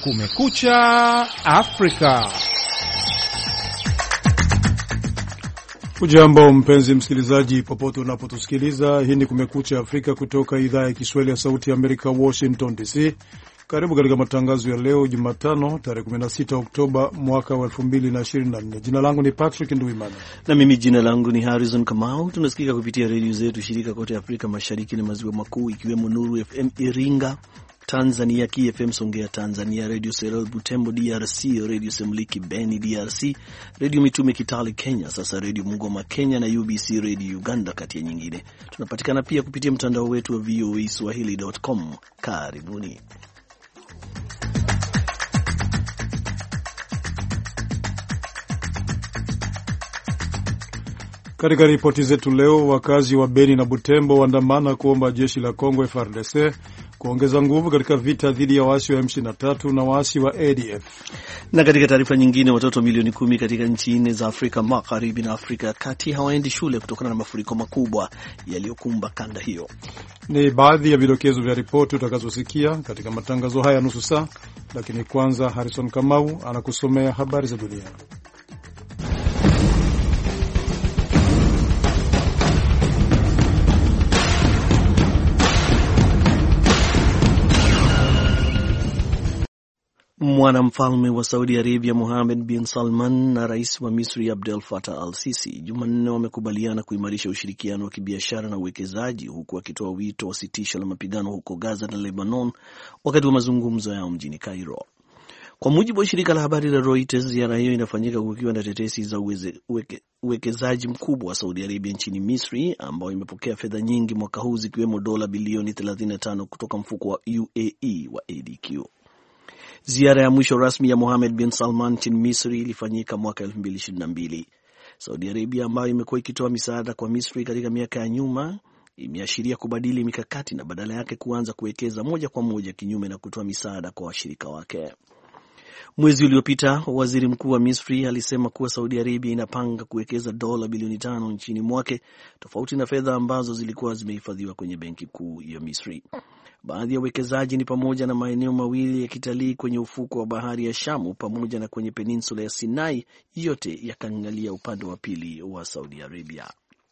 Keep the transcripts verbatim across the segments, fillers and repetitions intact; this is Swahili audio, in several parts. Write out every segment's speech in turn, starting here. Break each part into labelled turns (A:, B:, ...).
A: Kumekucha Afrika.
B: Ujambo mpenzi msikilizaji popote unapotusikiliza. Hii ni Kumekucha Afrika kutoka idhaa ya Kiswahili ya Sauti ya Amerika, Washington D C. Karibu katika matangazo ya leo Jumatano tarehe kumi na sita Oktoba mwaka wa elfu mbili na ishirini na nne. Jina langu ni Patrick Nduimana.
C: Na mimi jina langu ni Harrison Kamau. Tunasikika kupitia redio zetu shirika kote Afrika Mashariki na Maziwa Makuu, ikiwemo Nuru F M Iringa Tanzania, K F M Songea Tanzania, Radio Serel Butembo D R C, Radio Semliki Beni D R C, Radio Mitume Kitale Kenya, sasa Radio Mungoma Kenya na U B C Radio Uganda kati ya nyingine. Tunapatikana pia kupitia mtandao wetu wa v o a swahili dot com. Karibuni.
B: Katika ripoti zetu leo, wakazi wa Beni na Butembo waandamana kuomba jeshi la Kongo F A R D C kuongeza nguvu katika vita dhidi ya waasi wa M ishirini na tatu na waasi wa A D F.
C: Na katika taarifa nyingine, watoto milioni kumi katika nchi nne za Afrika Magharibi na Afrika ya Kati hawaendi shule kutokana na mafuriko makubwa yaliyokumba kanda hiyo.
B: Ni baadhi ya vidokezo vya ripoti utakazosikia katika matangazo haya nusu saa, lakini kwanza Harrison Kamau anakusomea habari za dunia.
C: Mwanamfalme wa Saudi Arabia Mohammed bin Salman na rais wa Misri Abdel Fattah al-Sisi Jumanne wamekubaliana kuimarisha ushirikiano wa kibiashara na uwekezaji, huku wakitoa wito wa sitisho la mapigano huko Gaza na Lebanon wakati wa mazungumzo yao mjini Cairo. Kwa mujibu wa shirika la habari la Reuters, ziara hiyo inafanyika kukiwa na tetesi za uweze, uweke, uwekezaji mkubwa wa Saudi Arabia nchini Misri, ambao imepokea fedha nyingi mwaka huu zikiwemo dola bilioni thelathini na tano kutoka mfuko wa U A E wa A D Q. Ziara ya mwisho rasmi ya Mohammed bin Salman nchini Misri ilifanyika mwaka elfu mbili ishirini na mbili. Saudi Arabia, ambayo imekuwa ikitoa misaada kwa Misri katika miaka ya nyuma, imeashiria kubadili mikakati na badala yake kuanza kuwekeza moja kwa moja, kinyume na kutoa misaada kwa washirika wake. Mwezi uliopita, waziri mkuu wa Misri alisema kuwa Saudi Arabia inapanga kuwekeza dola bilioni tano nchini mwake, tofauti na fedha ambazo zilikuwa zimehifadhiwa kwenye benki kuu ya Misri. Baadhi ya uwekezaji ni pamoja na maeneo mawili ya kitalii kwenye ufuko wa bahari ya Shamu pamoja na kwenye peninsula ya Sinai, yote yakaangalia upande wa pili wa Saudi Arabia.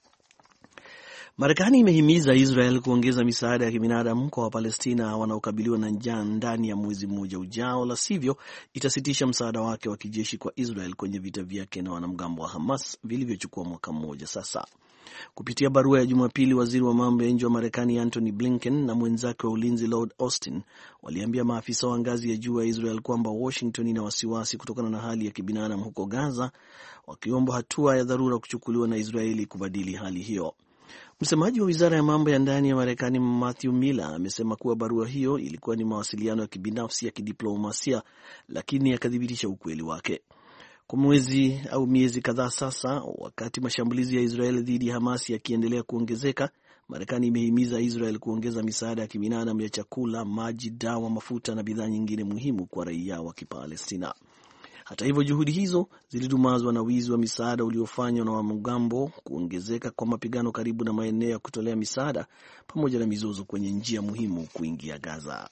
C: Marekani imehimiza Israel kuongeza misaada ya kibinadamu kwa Wapalestina wanaokabiliwa na njaa ndani ya mwezi mmoja ujao, la sivyo itasitisha msaada wake wa kijeshi kwa Israel kwenye vita vyake na wanamgambo wa Hamas vilivyochukua mwaka mmoja sasa. Kupitia barua ya Jumapili, waziri wa mambo ya nje wa Marekani Anthony Blinken na mwenzake wa ulinzi Lord Austin waliambia maafisa wa ngazi ya juu wa Israel kwamba Washington ina wasiwasi kutokana na hali ya kibinadamu huko Gaza, wakiomba hatua ya dharura kuchukuliwa na Israeli kubadili hali hiyo. Msemaji wa wizara ya mambo ya ndani ya Marekani Matthew Miller amesema kuwa barua hiyo ilikuwa ni mawasiliano ya kibinafsi ya kidiplomasia, lakini akadhibitisha ukweli wake. Kwa mwezi au miezi kadhaa sasa, wakati mashambulizi ya Israel dhidi ya Hamas yakiendelea kuongezeka, Marekani imehimiza Israel kuongeza misaada ya kibinadamu ya chakula, maji, dawa, mafuta na bidhaa nyingine muhimu kwa raia wa Kipalestina. Hata hivyo, juhudi hizo zilidumazwa na wizi wa misaada uliofanywa na wanamgambo, kuongezeka kwa mapigano karibu na maeneo ya kutolea misaada, pamoja na mizozo kwenye njia muhimu kuingia Gaza.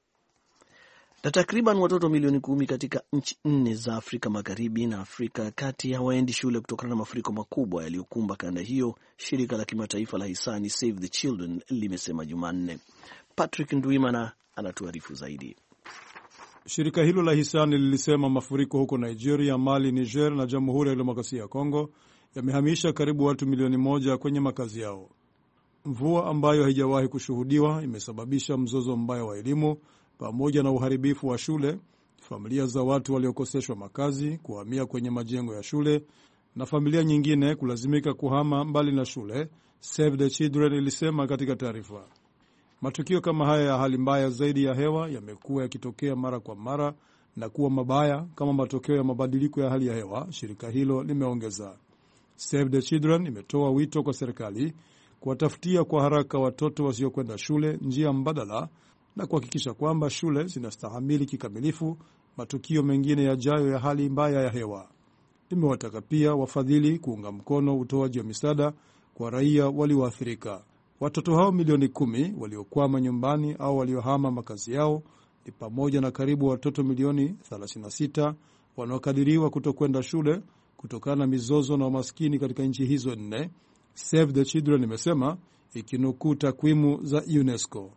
C: Na takriban watoto milioni kumi katika nchi nne za Afrika Magharibi na Afrika ya Kati hawaendi shule kutokana na mafuriko makubwa yaliyokumba kanda hiyo, shirika la kimataifa la hisani Save the Children limesema Jumanne. Patrick Nduimana anatuarifu zaidi.
B: Shirika hilo la hisani lilisema mafuriko huko Nigeria, Mali, Niger na Jamhuri ya Demokrasia ya Kongo yamehamisha karibu watu milioni moja kwenye makazi yao. Mvua ambayo haijawahi kushuhudiwa imesababisha mzozo mbaya wa elimu pamoja na uharibifu wa shule, familia za watu waliokoseshwa makazi kuhamia kwenye majengo ya shule na familia nyingine kulazimika kuhama mbali na shule, Save the Children ilisema katika taarifa. Matukio kama haya ya hali mbaya zaidi ya hewa yamekuwa yakitokea mara kwa mara na kuwa mabaya kama matokeo ya mabadiliko ya hali ya hewa, shirika hilo limeongeza. Save the Children imetoa wito kwa serikali kuwatafutia kwa haraka watoto wasiokwenda shule njia mbadala na kuhakikisha kwamba shule zinastahimili kikamilifu matukio mengine yajayo ya hali mbaya ya hewa. Imewataka pia wafadhili kuunga mkono utoaji wa misaada kwa raia walioathirika. Watoto hao milioni kumi waliokwama nyumbani au waliohama makazi yao ni pamoja na karibu watoto milioni thelathini na sita wanaokadiriwa kutokwenda shule kutokana na mizozo na umaskini katika nchi hizo nne, Save the Children imesema, ikinukuu takwimu za UNESCO.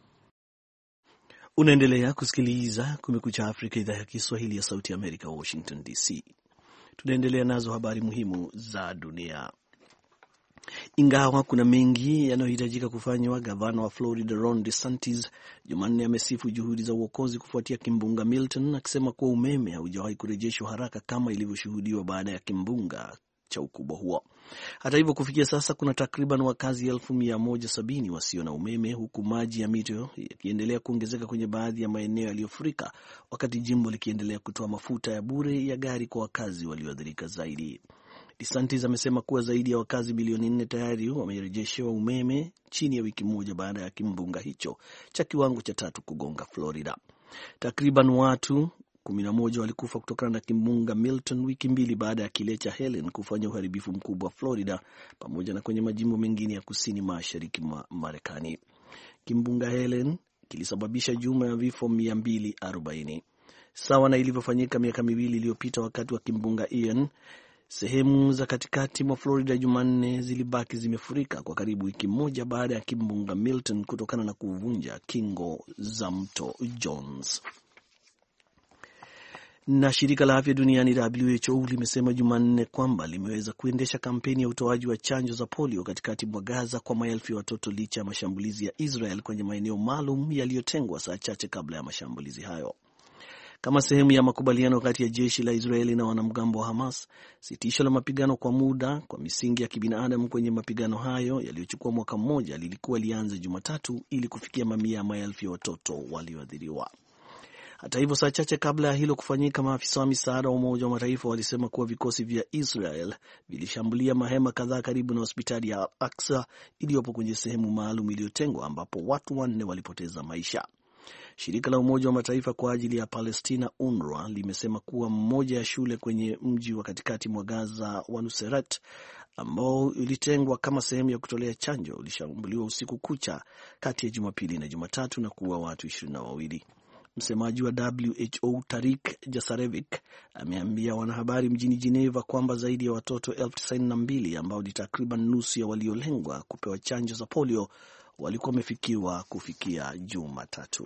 C: Unaendelea kusikiliza Kumekucha Afrika, idhaa ya Kiswahili ya Sauti ya Amerika, Washington D C. Tunaendelea nazo habari muhimu za dunia. Ingawa kuna mengi yanayohitajika kufanywa, gavana wa Florida Ron DeSantis Jumanne amesifu juhudi za uokozi kufuatia kimbunga Milton, akisema kuwa umeme haujawahi kurejeshwa haraka kama ilivyoshuhudiwa baada ya kimbunga cha ukubwa huo. Hata hivyo, kufikia sasa kuna takriban wakazi elfu mia moja sabini wasio na umeme, huku maji ya mito yakiendelea kuongezeka kwenye baadhi ya maeneo yaliyofurika, wakati jimbo likiendelea kutoa mafuta ya bure ya gari kwa wakazi walioathirika zaidi. DeSantis amesema kuwa zaidi ya wakazi bilioni nne tayari wamerejeshewa umeme chini ya wiki moja baada ya kimbunga hicho cha kiwango cha tatu kugonga Florida. Takriban watu kumi na moja walikufa kutokana na kimbunga Milton wiki mbili baada ya kile cha Helen kufanya uharibifu mkubwa Florida pamoja na kwenye majimbo mengine ya kusini mashariki mwa Marekani. Kimbunga Helen kilisababisha jumla ya vifo mia mbili arobaini. Sawa na ilivyofanyika miaka miwili iliyopita wakati wa kimbunga Ian, sehemu za katikati mwa Florida Jumanne zilibaki zimefurika kwa karibu wiki moja baada ya kimbunga Milton kutokana na kuvunja kingo za mto Jones. Na shirika la afya duniani W H O limesema Jumanne kwamba limeweza kuendesha kampeni ya utoaji wa chanjo za polio katikati mwa Gaza kwa maelfu ya watoto licha ya mashambulizi ya Israel kwenye maeneo maalum yaliyotengwa saa chache kabla ya mashambulizi hayo. Kama sehemu ya makubaliano kati ya jeshi la Israeli na wanamgambo wa Hamas, sitisho la mapigano kwa muda kwa misingi ya kibinadamu kwenye mapigano hayo yaliyochukua mwaka mmoja lilikuwa lianze Jumatatu ili kufikia mamia ya maelfu ya watoto walioathiriwa. Hata hivyo, saa chache kabla ya hilo kufanyika, maafisa wa misaada wa Umoja wa Mataifa walisema kuwa vikosi vya Israel vilishambulia mahema kadhaa karibu na hospitali ya Al-Aqsa iliyopo kwenye sehemu maalum iliyotengwa ambapo watu wanne walipoteza maisha. Shirika la Umoja wa Mataifa kwa ajili ya Palestina U N R W A limesema kuwa mmoja ya shule kwenye mji wa katikati mwa Gaza wa Nuseirat ambao ilitengwa kama sehemu ya kutolea chanjo ulishambuliwa usiku kucha kati ya Jumapili na Jumatatu na kuua watu ishirini na wawili. Msemaji wa W H O Tarik Jasarevic ameambia wanahabari mjini Geneva kwamba zaidi ya watoto elfu tisini na mbili ambao ni takriban nusu ya waliolengwa kupewa chanjo za polio walikuwa wamefikiwa kufikia Jumatatu.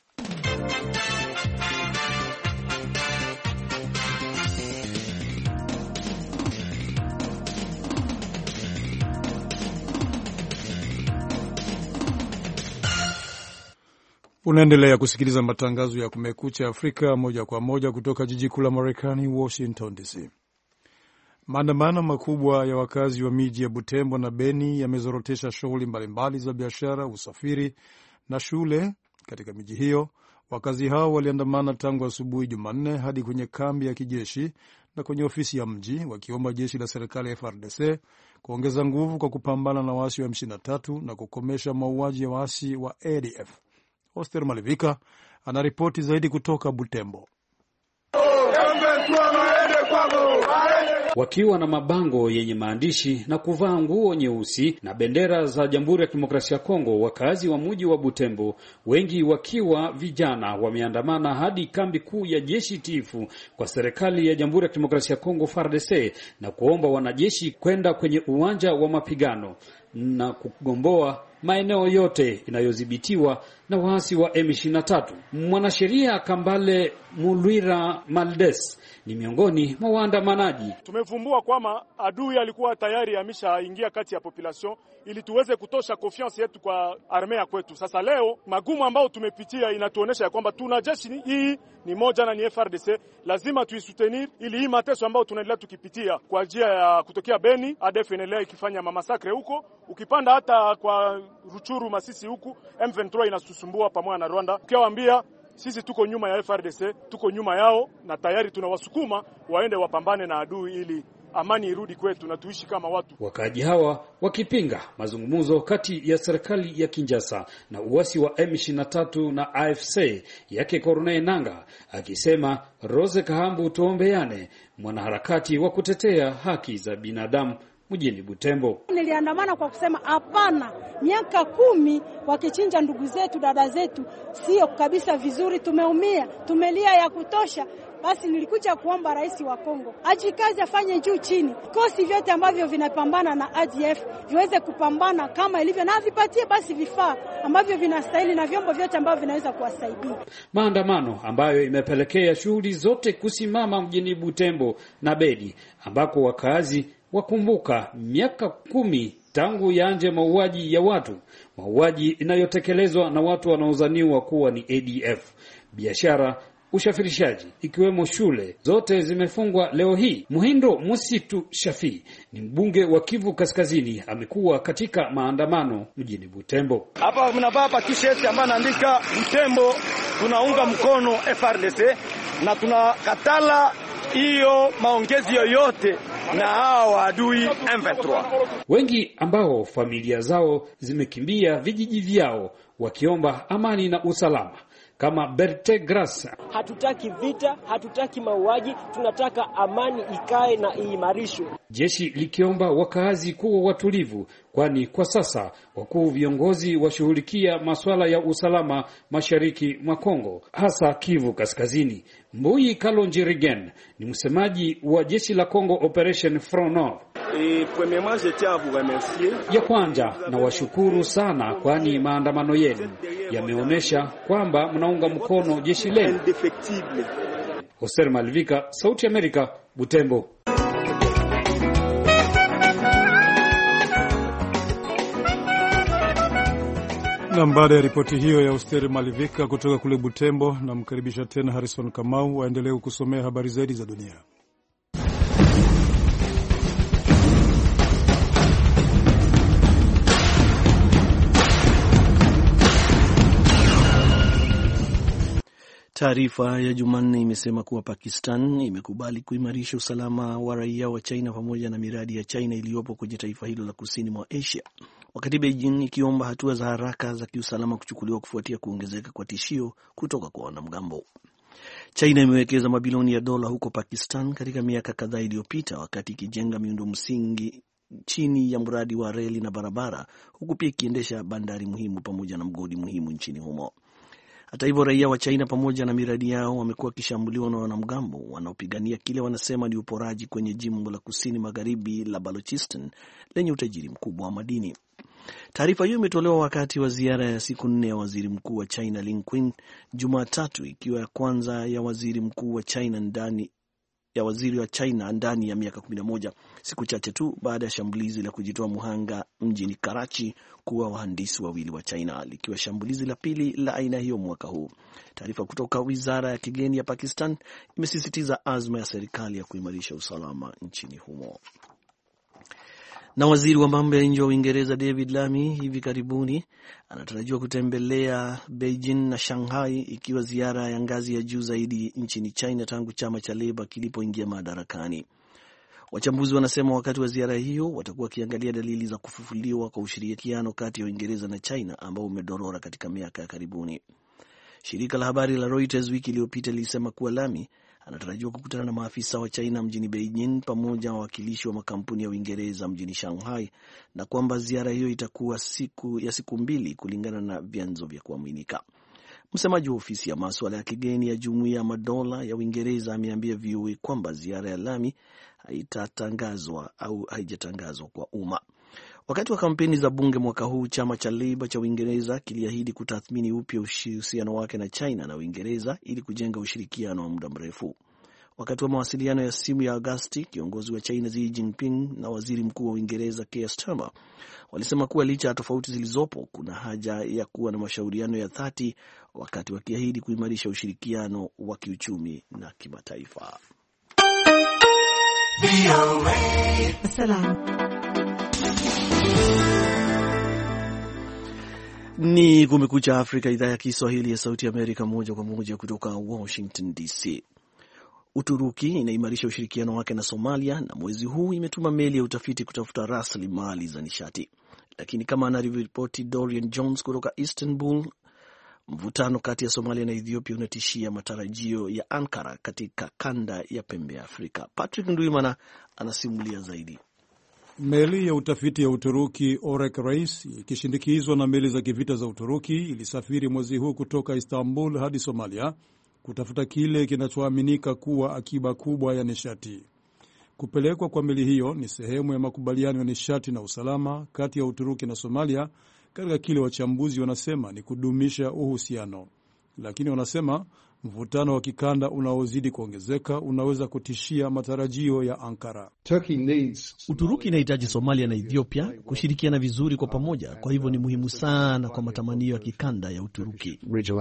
B: Unaendelea kusikiliza matangazo ya Kumekucha Afrika moja kwa moja kutoka jiji kuu la Marekani, Washington D C. Maandamano makubwa ya wakazi wa miji ya Butembo na Beni yamezorotesha shughuli mbalimbali za biashara, usafiri na shule katika miji hiyo. Wakazi hao waliandamana tangu asubuhi Jumanne hadi kwenye kambi ya kijeshi na kwenye ofisi ya mji, wakiomba jeshi la serikali ya F R D C kuongeza nguvu kwa kupambana na waasi wa M ishirini na tatu na kukomesha mauaji ya waasi wa A D F. Oster Malivika anaripoti zaidi kutoka Butembo.
D: Wakiwa na mabango yenye maandishi na kuvaa nguo nyeusi na bendera za Jamhuri ya Kidemokrasia ya Kongo, wakazi wa mji wa Butembo, wengi wakiwa vijana, wameandamana hadi kambi kuu ya jeshi tifu kwa serikali ya Jamhuri ya Kidemokrasia ya Kongo F A R D C na kuomba wanajeshi kwenda kwenye uwanja wa mapigano na kugomboa maeneo yote inayodhibitiwa na waasi wa M ishirini na tatu. Mwanasheria Kambale Mulwira Maldes ni miongoni mwa waandamanaji.
E: Tumevumbua kwamba adui alikuwa tayari ameshaingia kati ya population ili tuweze kutosha confiance yetu kwa armea kwetu. Sasa leo magumu ambao tumepitia inatuonesha kwamba tuna jeshi hii ni moja na ni F R D C, lazima tuisutenir ili hii mateso ambao tunaendelea tukipitia kwa njia ya kutokea Beni, A D F inaendelea ikifanya mamasakre huko, ukipanda hata kwa Ruchuru Masisi huku M ishirini na tatu inasusumbua pamoja na Rwanda. Ukiwaambia sisi tuko nyuma ya F R D C, tuko nyuma yao na tayari tunawasukuma waende wapambane na adui ili amani irudi kwetu na tuishi kama watu.
D: Wakaji hawa wakipinga mazungumzo kati ya serikali ya Kinshasa na uasi wa M ishirini na tatu na A F C yake Corneille Nangaa, akisema Rose Kahambu tuombeane, mwanaharakati wa kutetea haki za binadamu mjini Butembo.
F: Niliandamana kwa kusema hapana, miaka kumi wakichinja ndugu zetu, dada zetu, sio kabisa vizuri, tumeumia, tumelia ya kutosha. Basi nilikuja kuomba rais wa Kongo ajikaze, afanye juu chini, kosi vyote ambavyo vinapambana na A D F viweze kupambana kama ilivyo, na vipatie basi vifaa ambavyo vinastahili na vyombo vyote ambavyo vinaweza kuwasaidia.
D: Maandamano ambayo imepelekea shughuli zote kusimama mjini Butembo na Beni, ambako wakazi wakumbuka miaka kumi tangu yaanje mauaji ya watu, mauaji inayotekelezwa na watu wanaozaniwa kuwa ni A D F. Biashara, ushafirishaji ikiwemo shule zote zimefungwa leo hii. Muhindo Musitu Shafi ni mbunge wa Kivu Kaskazini, amekuwa katika maandamano mjini Butembo.
G: Hapa mnavaa hapa t-shirt ambayo inaandika Butembo tunaunga mkono F R D C na tunakatala hiyo maongezi yoyote na hao adui M ishirini na tatu.
D: Wengi ambao familia zao zimekimbia vijiji vyao wakiomba amani na usalama, kama Berte Grasa.
H: Hatutaki vita, hatutaki mauaji, tunataka amani ikae na iimarishwe.
D: Jeshi likiomba wakazi kuwa watulivu, kwani kwa sasa wakuu viongozi washughulikia masuala ya usalama mashariki mwa Kongo, hasa Kivu Kaskazini. Mbui Kalonjirigen ni msemaji wa jeshi la Kongo Operation Front Nord. Ya kwanza na washukuru sana, kwani maandamano yenu yameonyesha kwamba mnaunga mkono jeshi lenu. Hoser Malvika, Sauti Amerika, Butembo.
B: Na baada ya ripoti hiyo ya Hoser Malvika kutoka kule Butembo, na mkaribisha tena Harrison Kamau waendelee kusomea habari zaidi za dunia.
C: Taarifa ya Jumanne imesema kuwa Pakistan imekubali kuimarisha usalama wa raia wa China pamoja na miradi ya China iliyopo kwenye taifa hilo la kusini mwa Asia, wakati Beijing ikiomba hatua za haraka za kiusalama kuchukuliwa kufuatia kuongezeka kwa tishio kutoka kwa wanamgambo. China imewekeza mabilioni ya dola huko Pakistan katika miaka kadhaa iliyopita, wakati ikijenga miundo msingi chini ya mradi wa reli na barabara, huku pia ikiendesha bandari muhimu pamoja na mgodi muhimu nchini humo. Hata hivyo, raia wa China pamoja na miradi yao wamekuwa wakishambuliwa na wanamgambo wanaopigania kile wanasema ni uporaji kwenye jimbo la kusini magharibi la Balochistan lenye utajiri mkubwa wa madini. Taarifa hiyo imetolewa wakati wa ziara ya siku nne ya waziri mkuu wa China Li Qiang Jumatatu, ikiwa ya kwanza ya waziri mkuu wa China ndani ya waziri wa China ndani ya miaka kumi na moja, siku chache tu baada ya shambulizi la kujitoa muhanga mjini Karachi kuwa wahandisi wawili wa China, likiwa shambulizi la pili la aina hiyo mwaka huu. Taarifa kutoka wizara ya kigeni ya Pakistan imesisitiza azma ya serikali ya kuimarisha usalama nchini humo. Na waziri wa mambo ya nje wa Uingereza David Lammy hivi karibuni anatarajiwa kutembelea Beijing na Shanghai, ikiwa ziara ya ngazi ya juu zaidi nchini China tangu chama cha Labour kilipoingia madarakani. Wachambuzi wanasema wakati wa ziara hiyo watakuwa wakiangalia dalili za kufufuliwa kwa ushirikiano kati ya Uingereza na China ambao umedorora katika miaka ya karibuni. Shirika la habari la Reuters wiki iliyopita lilisema kuwa Lammy anatarajiwa kukutana na maafisa wa China mjini Beijing pamoja na wawakilishi wa makampuni ya Uingereza mjini Shanghai, na kwamba ziara hiyo itakuwa siku ya siku mbili kulingana na vyanzo vya kuaminika. Msemaji wa ofisi ya masuala ya kigeni ya Jumuiya ya Madola ya Uingereza ameambia V O A kwamba ziara ya Lammy haitatangazwa au haijatangazwa kwa umma. Wakati wa kampeni za bunge mwaka huu, chama cha Labour cha Uingereza kiliahidi kutathmini upya uhusiano wake na China na Uingereza ili kujenga ushirikiano wa muda mrefu. Wakati wa mawasiliano ya simu ya Agosti, kiongozi wa China Xi Jinping na waziri mkuu wa Uingereza Keir Starmer walisema kuwa licha ya tofauti zilizopo, kuna haja ya kuwa na mashauriano ya dhati, wakati wakiahidi kuimarisha ushirikiano wa kiuchumi na kimataifa. Ni Kumekucha Afrika, idhaa ya Kiswahili ya Sauti ya Amerika, moja kwa moja kutoka Washington D C. Uturuki inaimarisha ushirikiano wake na Somalia na mwezi huu imetuma meli ya utafiti kutafuta rasilimali za nishati. Lakini kama anaripoti Dorian Jones kutoka Istanbul, mvutano kati ya Somalia na Ethiopia unatishia matarajio ya Ankara katika kanda ya pembe ya Afrika. Patrick Ndwimana anasimulia zaidi.
B: Meli ya utafiti ya Uturuki Orek Reis ikishindikizwa na meli za kivita za Uturuki ilisafiri mwezi huu kutoka Istanbul hadi Somalia kutafuta kile kinachoaminika kuwa akiba kubwa ya nishati. Kupelekwa kwa meli hiyo ni sehemu ya makubaliano ya nishati na usalama kati ya Uturuki na Somalia katika kile wachambuzi wanasema ni kudumisha uhusiano. Lakini wanasema mvutano wa kikanda unaozidi kuongezeka unaweza kutishia matarajio ya Ankara.
C: Uturuki inahitaji Somalia na Ethiopia kushirikiana vizuri kwa pamoja, kwa hivyo ni muhimu sana kwa matamanio ya kikanda ya Uturuki.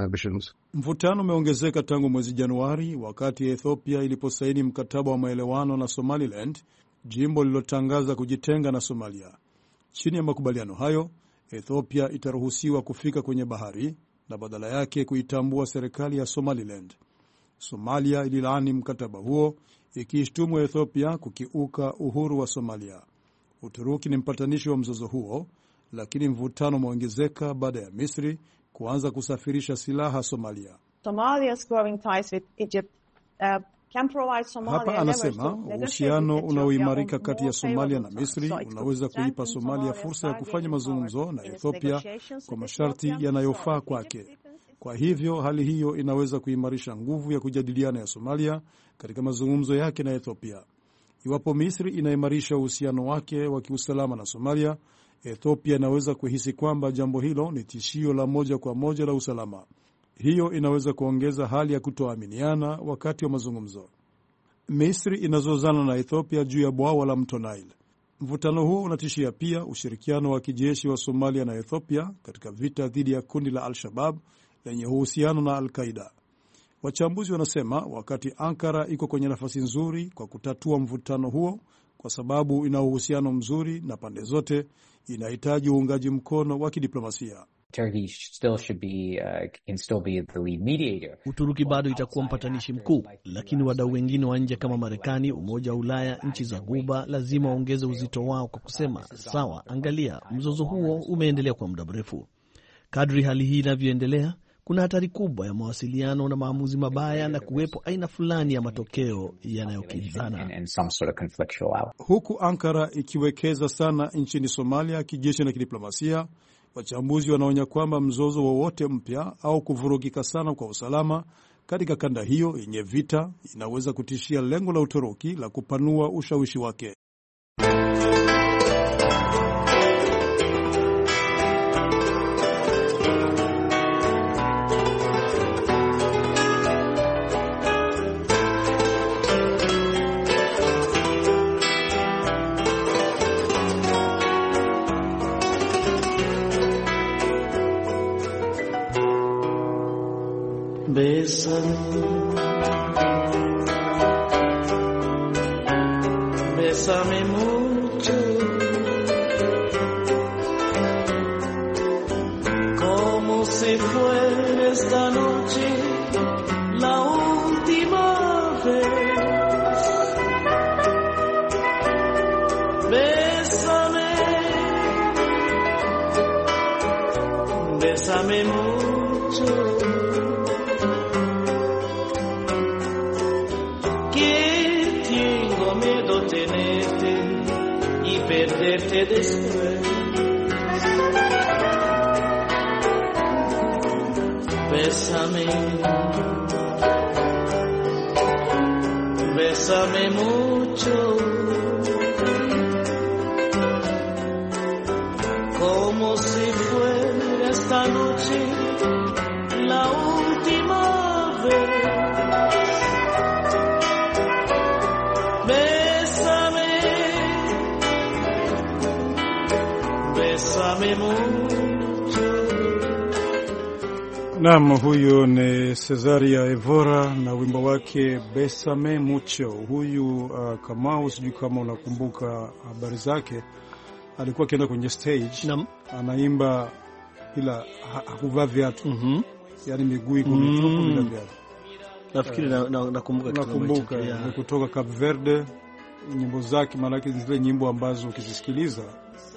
B: Mvutano umeongezeka tangu mwezi Januari wakati Ethiopia iliposaini mkataba wa maelewano na Somaliland, jimbo lililotangaza kujitenga na Somalia. Chini ya makubaliano hayo, Ethiopia itaruhusiwa kufika kwenye bahari na badala yake kuitambua serikali ya Somaliland. Somalia ililaani mkataba huo ikishtumu Ethiopia kukiuka uhuru wa Somalia. Uturuki ni mpatanishi wa mzozo huo, lakini mvutano umeongezeka baada ya Misri kuanza kusafirisha silaha Somalia.
I: Somalia's growing ties with Egypt uh, can provide Somalia.
B: Hapa anasema uhusiano unaoimarika kati ya Somalia na Misri unaweza kuipa Somalia fursa ya kufanya mazungumzo na Ethiopia kwa masharti yanayofaa kwake. Kwa hivyo hali hiyo inaweza kuimarisha nguvu ya kujadiliana ya Somalia katika mazungumzo yake na Ethiopia. Iwapo Misri inaimarisha uhusiano wake wa kiusalama na Somalia, Ethiopia inaweza kuhisi kwamba jambo hilo ni tishio la moja kwa moja la usalama. Hiyo inaweza kuongeza hali ya kutoaminiana wakati wa mazungumzo. Misri inazozana na Ethiopia juu ya bwawa la mto Nile. Mvutano huo unatishia pia ushirikiano wa kijeshi wa Somalia na Ethiopia katika vita dhidi ya kundi la Al-Shabaab lenye uhusiano na Al-Qaida. Wachambuzi wanasema wakati Ankara iko kwenye nafasi nzuri kwa kutatua mvutano huo kwa sababu ina uhusiano mzuri na pande zote, inahitaji uungaji mkono wa kidiplomasia.
J: Turkey still should be, uh, can still be the lead mediator.
C: Uturuki bado itakuwa mpatanishi mkuu, lakini wadau wengine wa nje kama Marekani, Umoja wa Ulaya, nchi za Ghuba lazima waongeze uzito wao kwa kusema, sawa, angalia, mzozo huo umeendelea kwa muda mrefu. Kadri hali hii inavyoendelea, kuna hatari kubwa ya mawasiliano na maamuzi mabaya na kuwepo aina fulani ya matokeo yanayokinzana.
B: Huku Ankara ikiwekeza sana nchini Somalia kijeshi na kidiplomasia, wachambuzi wanaonya kwamba mzozo wowote mpya au kuvurugika sana kwa usalama katika kanda hiyo yenye vita inaweza kutishia lengo la Uturuki la kupanua ushawishi wake.
K: Bésame, bésame mucho, como si fuera esta noche la última vez. Bésame, bésame mucho. Perderte después. Bésame, bésame mucho, como si fuera esta noche la última vez.
B: Naam, huyu ni Cesaria Evora na wimbo wake Besame Mucho. Huyu uh, Kamau, sijui kama unakumbuka habari zake, alikuwa akienda kwenye stage. Naam. Anaimba bila hakuvaa viatu. Mhm. Mm, yaani miguu iko mitupu bila viatu.
C: Nafikiri na, na, nakumbuka
B: nakumbuka ni kutoka Cape Verde. Nyimbo zake maana zile nyimbo ambazo ukizisikiliza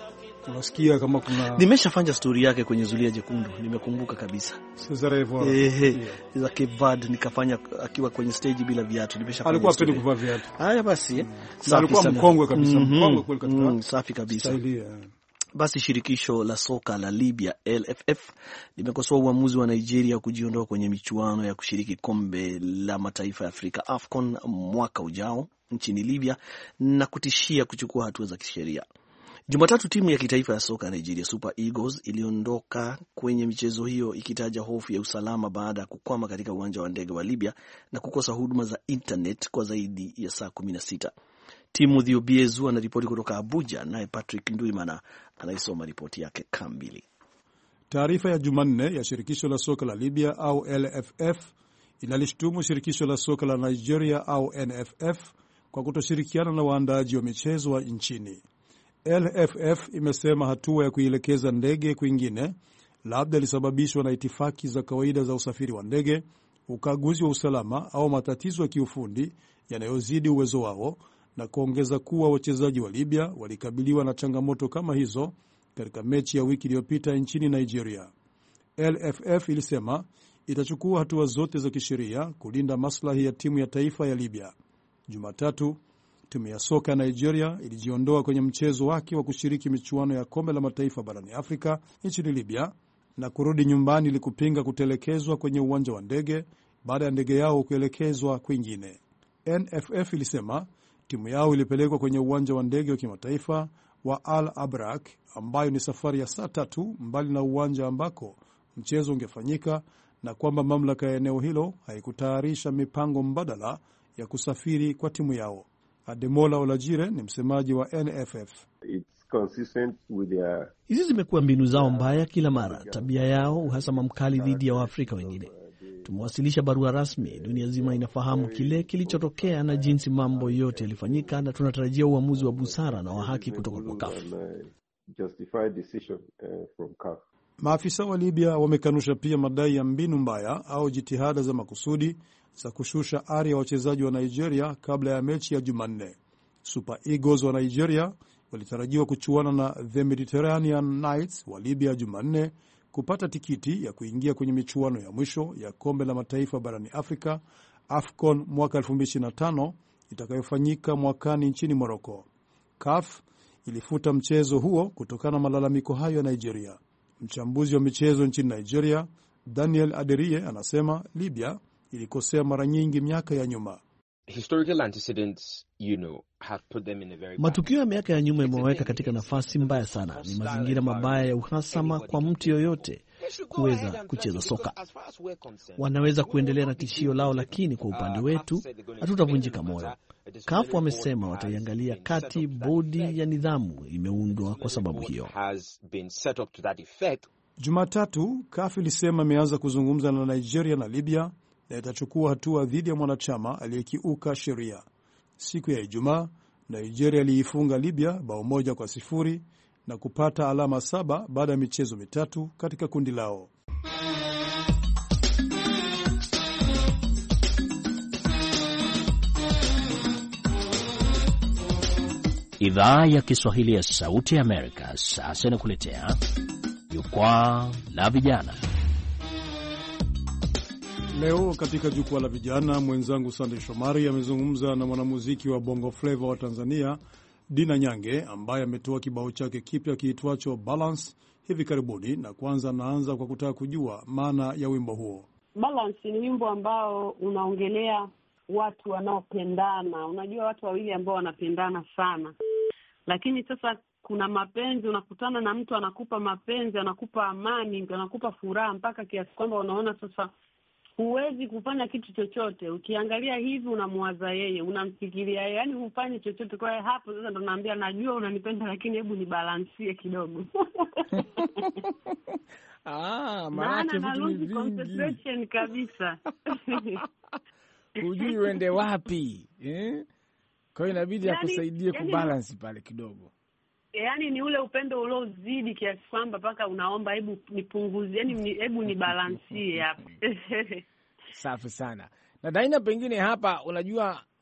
B: Unasikia kama kuna
C: nimeshafanya story yake kwenye Zulia Jekundu, nimekumbuka kabisa.
B: Sasa
C: ehe za Cape Verde nikafanya akiwa kwenye stage bila viatu, nimeshafanya.
B: Alikuwa hapendi kuvaa viatu.
C: Haya basi,
B: mm. alikuwa mkongwe kabisa, mm-hmm. mkongwe kweli katika.
C: Mm, safi kabisa.
B: Stailia.
C: Basi shirikisho la soka la Libya L F F limekosoa uamuzi wa Nigeria kujiondoa kwenye michuano ya kushiriki kombe la mataifa ya Afrika AFCON mwaka ujao nchini Libya na kutishia kuchukua hatua za kisheria. Jumatatu timu ya kitaifa ya soka Nigeria Super Eagles iliondoka kwenye michezo hiyo ikitaja hofu ya usalama baada ya kukwama katika uwanja wa ndege wa Libya na kukosa huduma za internet kwa zaidi ya saa kumi na sita. Timu Dhiobiezu anaripoti kutoka Abuja, naye Patrick Ndwimana anaisoma ripoti yake kamili.
B: Taarifa ya Jumanne ya shirikisho la soka la Libya au L F F inalishtumu shirikisho la soka la Nigeria au N F F kwa kutoshirikiana na waandaaji wa michezo wa nchini. L F F imesema hatua ya kuielekeza ndege kwingine labda ilisababishwa na itifaki za kawaida za usafiri wa ndege, ukaguzi wa usalama au matatizo ya kiufundi yanayozidi uwezo wao, na kuongeza kuwa wachezaji wa Libya walikabiliwa na changamoto kama hizo katika mechi ya wiki iliyopita nchini Nigeria. L F F ilisema itachukua hatua zote za kisheria kulinda maslahi ya timu ya taifa ya Libya. Jumatatu, timu ya soka ya Nigeria ilijiondoa kwenye mchezo wake wa kushiriki michuano ya kombe la mataifa barani Afrika nchini Libya na kurudi nyumbani ili kupinga kutelekezwa kwenye uwanja wa ndege baada ya ndege yao kuelekezwa kwingine. N F F ilisema timu yao ilipelekwa kwenye uwanja wa ndege wa kimataifa wa Al Abrak, ambayo ni safari ya saa tatu mbali na uwanja ambako mchezo ungefanyika, na kwamba mamlaka ya eneo hilo haikutayarisha mipango mbadala ya kusafiri kwa timu yao. Ademola Olajire ni msemaji wa N F F.
L: Hizi zimekuwa mbinu zao mbaya kila mara, tabia yao, uhasama mkali dhidi ya Waafrika wengine. Tumewasilisha barua rasmi, dunia zima inafahamu kile kilichotokea na jinsi mambo yote yalifanyika, na tunatarajia uamuzi wa busara na wa haki kutoka kwa C A F.
B: Maafisa wa Libya wamekanusha pia madai ya mbinu mbaya au jitihada za makusudi za kushusha ari ya wachezaji wa Nigeria kabla ya mechi ya Jumanne. Super Eagles wa Nigeria walitarajiwa kuchuana na The Mediterranean Knights wa Libya Jumanne kupata tikiti ya kuingia kwenye michuano ya mwisho ya kombe la mataifa barani Afrika AFCON mwaka elfu mbili ishirini na tano itakayofanyika mwakani nchini Morocco. C A F ilifuta mchezo huo kutokana na malalamiko hayo ya Nigeria. Mchambuzi wa michezo nchini Nigeria, Daniel Aderie, anasema Libya ilikosea mara nyingi miaka ya nyuma.
M: Historical antecedents, you know, have put them in a very
L: matukio ya miaka ya nyuma imewaweka katika nafasi mbaya sana. Ni mazingira mabaya ya uhasama kwa mtu yoyote kuweza kucheza soka. Wanaweza kuendelea na tishio lao, lakini kwa upande wetu hatutavunjika moyo. C A F wamesema wataiangalia kati, bodi ya nidhamu imeundwa kwa sababu hiyo.
B: Jumatatu, C A F ilisema imeanza kuzungumza na Nigeria na Libya na itachukua hatua dhidi ya mwanachama aliyekiuka sheria. Siku ya Ijumaa, Nigeria iliifunga Libya bao moja kwa sifuri na kupata alama saba baada ya michezo mitatu katika kundi lao.
N: Idhaa ya Kiswahili ya Sauti ya Amerika sasa inakuletea Jukwaa la Vijana.
B: Leo katika Jukwaa la Vijana, mwenzangu Sande Shomari amezungumza na mwanamuziki wa Bongo Flava wa Tanzania, Dina Nyange, ambaye ametoa kibao chake kipya kiitwacho Balance hivi karibuni, na kwanza naanza kwa kutaka kujua maana ya wimbo huo.
O: Balance ni wimbo ambao unaongelea watu wanaopendana. Unajua watu wawili ambao wanapendana sana, lakini sasa kuna mapenzi, unakutana na mtu anakupa mapenzi, anakupa amani, anakupa furaha mpaka kiasi kwamba unaona sasa huwezi kufanya kitu chochote. Ukiangalia hivi unamwaza yeye, unamfikiria yeye, yani hufanyi chochote. Kwa hapo sasa ndo naambia, najua unanipenda lakini hebu ni balansie kidogo.
P: Ah, maana
O: na lose concentration kabisa.
P: Hujui uende wapi, eh? Kwa hiyo inabidi yani, akusaidie yani, kubalance pale kidogo.
O: Yaani ni ule upendo uliozidi kiasi kwamba mpaka unaomba hebu nipunguzie, yani hebu ni balansie hapa.
P: Safi sana. Na Daina, pengine hapa unajua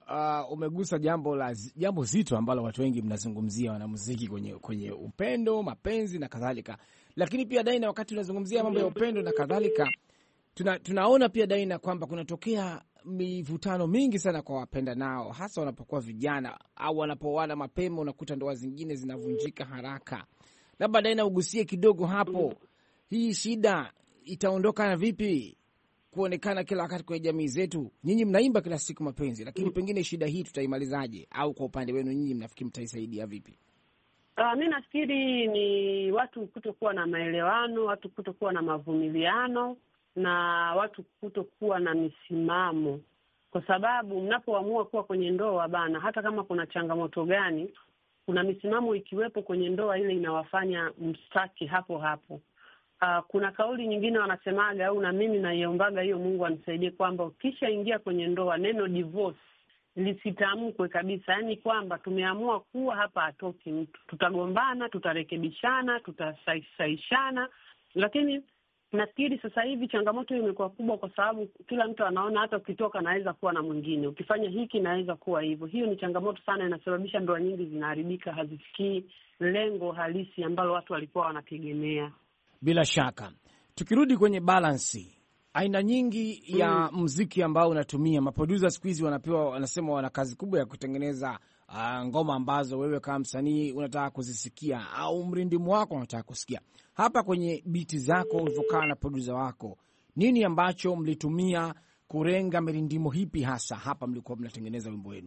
P: uh, umegusa jambo la jambo zito ambalo watu wengi mnazungumzia wanamuziki kwenye kwenye upendo, mapenzi na kadhalika. Lakini pia Daina, wakati unazungumzia mambo ya upendo na kadhalika, tuna, tunaona pia Daina kwamba kunatokea mivutano mingi sana kwa wapenda nao, hasa wanapokuwa vijana au wanapoana mapema, unakuta ndoa zingine zinavunjika haraka. Labda Daina ugusie kidogo hapo, hii shida itaondoka na vipi kuonekana kila wakati kwenye jamii zetu? Nyinyi mnaimba kila siku mapenzi, lakini pengine shida hii tutaimalizaje? Au kwa upande wenu nyinyi mnafikiri mtaisaidia vipi?
O: Uh, mi nafikiri ni watu kutokuwa na maelewano, watu kutokuwa na mavumiliano na watu kutokuwa na misimamo, kwa sababu mnapoamua kuwa kwenye ndoa bana, hata kama kuna changamoto gani, kuna misimamo ikiwepo kwenye ndoa ile inawafanya mstaki hapo hapo. Uh, kuna kauli nyingine wanasemaga, au na mimi naiombaga hiyo, Mungu anisaidie, kwamba ukisha ingia kwenye ndoa neno divorce lisitamkwe kabisa. Yaani kwamba tumeamua kuwa hapa hatoki mtu, tutagombana, tutarekebishana, tutasaishana. Lakini nafikiri sasa hivi changamoto hiyo imekuwa kubwa, kwa sababu kila mtu anaona hata ukitoka naweza kuwa na mwingine, ukifanya hiki naweza kuwa hivyo. Hiyo ni changamoto sana, inasababisha ndoa nyingi zinaharibika, hazifikii lengo halisi ambalo watu walikuwa wanategemea.
P: Bila shaka. Tukirudi kwenye balance, aina nyingi ya mm. muziki ambao unatumia, maproducer siku hizi wanapewa, wanasema wana kazi kubwa ya kutengeneza uh, ngoma ambazo wewe kama msanii unataka kuzisikia au mrindimu wako unataka kusikia. Hapa kwenye biti zako ulivyokaa na producer wako, nini ambacho mlitumia kurenga mirindimo hipi hasa hapa mlikuwa mnatengeneza wimbo wenu?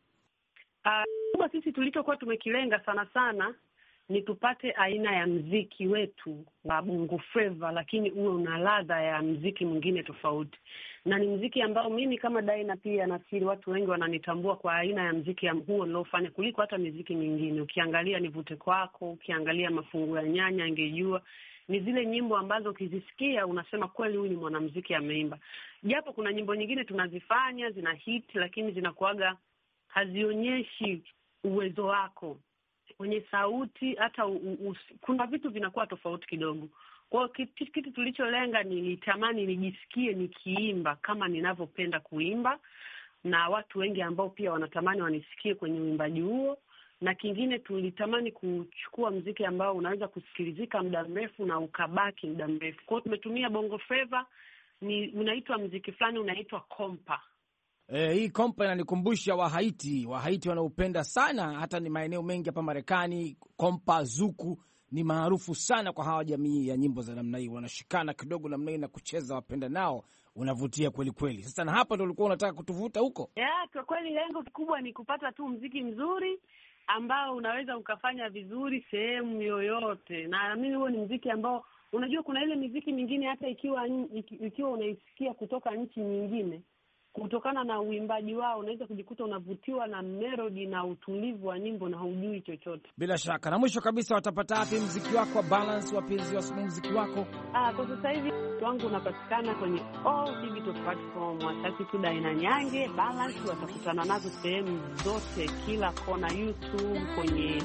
O: Uh, sisi tulichokuwa tumekilenga sana sana ni tupate aina ya mziki wetu wa Bongo Flava, lakini uwe una ladha ya mziki mwingine tofauti. Na ni mziki ambao mimi kama Daina pia nafikiri watu wengi wananitambua kwa aina ya mziki ya huo nilofanya kuliko hata miziki mingine. Ukiangalia Nivute Kwako, ukiangalia Mafungu ya Nyanya, Angejua, ni zile nyimbo ambazo ukizisikia unasema kweli huyu ni mwanamuziki ameimba. Japo kuna nyimbo nyingine tunazifanya zina hit, lakini zinakuaga hazionyeshi uwezo wako kwenye sauti, hata u, u, kuna vitu vinakuwa tofauti kidogo. Kwa kitu, kitu tulicholenga ni nitamani nijisikie nikiimba kama ninavyopenda kuimba, na watu wengi ambao pia wanatamani wanisikie kwenye uimbaji huo. Na kingine tulitamani kuchukua mziki ambao unaweza kusikilizika muda mrefu na ukabaki muda mrefu. Kwa hiyo tumetumia Bongo Flava, ni unaitwa mziki fulani unaitwa kompa.
P: Eh, hii kompa inanikumbusha wa Haiti. Wa Haiti wanaupenda sana, hata ni maeneo mengi hapa Marekani. Kompa, zuku ni maarufu sana kwa hawa jamii ya nyimbo za namna hii. Wanashikana kidogo namna hii na kucheza, wapenda nao, unavutia kweli kweli. Sasa na hapa ndio ulikuwa unataka kutuvuta huko?
O: Yeah, kwa kweli lengo kubwa ni kupata tu mziki mzuri ambao unaweza ukafanya vizuri sehemu yoyote. Na mimi huo ni mziki ambao unajua kuna ile miziki mingine hata ikiwa ikiwa unaisikia kutoka nchi nyingine, kutokana na uimbaji wao unaweza kujikuta unavutiwa na melody na utulivu wa nyimbo na hujui chochote.
P: Bila shaka. Na mwisho kabisa, watapata wapi muziki wako wa balance, wapenzi wa muziki wako?
O: Ah, kwa sasa hivi wangu unapatikana kwenye all digital platform. Wataki tu Daina Nyange balance, watakutana nazo sehemu zote, kila kona, YouTube, kwenye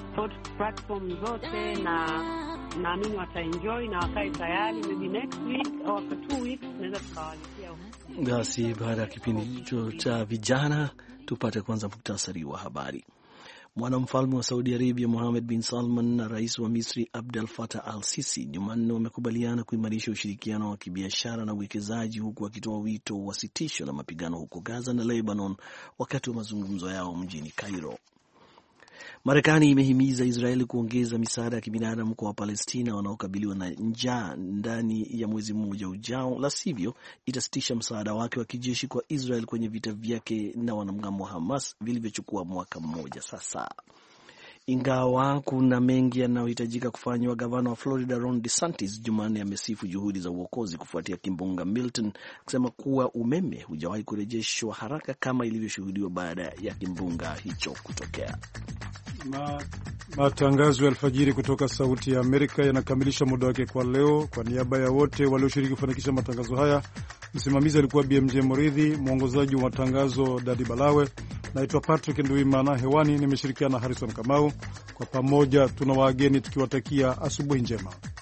O: platform zote, na naamini wataenjoy na wakae tayari, maybe next week au after two weeks naweza tukawaletea.
C: Basi baada ya kipindi hicho cha vijana, tupate kwanza muktasari wa habari. Mwanamfalme wa Saudi Arabia Mohammed bin Salman na rais wa Misri Abdel Fattah al-Sisi Jumanne wamekubaliana kuimarisha ushirikiano wa kibiashara na uwekezaji, huku wakitoa wito wa sitisho la mapigano huko Gaza na Lebanon wakati wa mazungumzo yao mjini Cairo. Marekani imehimiza Israeli kuongeza misaada ya kibinadamu kwa Wapalestina wanaokabiliwa na njaa ndani ya mwezi mmoja ujao, la sivyo itasitisha msaada wake wa kijeshi kwa Israel kwenye vita vyake na wanamgambo wa Hamas vilivyochukua mwaka mmoja sasa. Ingawa kuna mengi yanayohitajika kufanywa, gavana wa Florida Ron DeSantis Jumanne amesifu juhudi za uokozi kufuatia kimbunga Milton, kusema kuwa umeme hujawahi kurejeshwa haraka kama ilivyoshuhudiwa baada ya kimbunga hicho kutokea.
B: Ma, matangazo ya alfajiri kutoka Sauti ya Amerika yanakamilisha muda wake kwa leo. Kwa niaba ya wote walioshiriki kufanikisha matangazo haya, msimamizi alikuwa B M J Moridhi, mwongozaji wa matangazo Dadi Balawe. Naitwa Patrick Nduimana, hewani nimeshirikiana na Harrison Kamau. Kwa pamoja tuna wageni tukiwatakia asubuhi njema.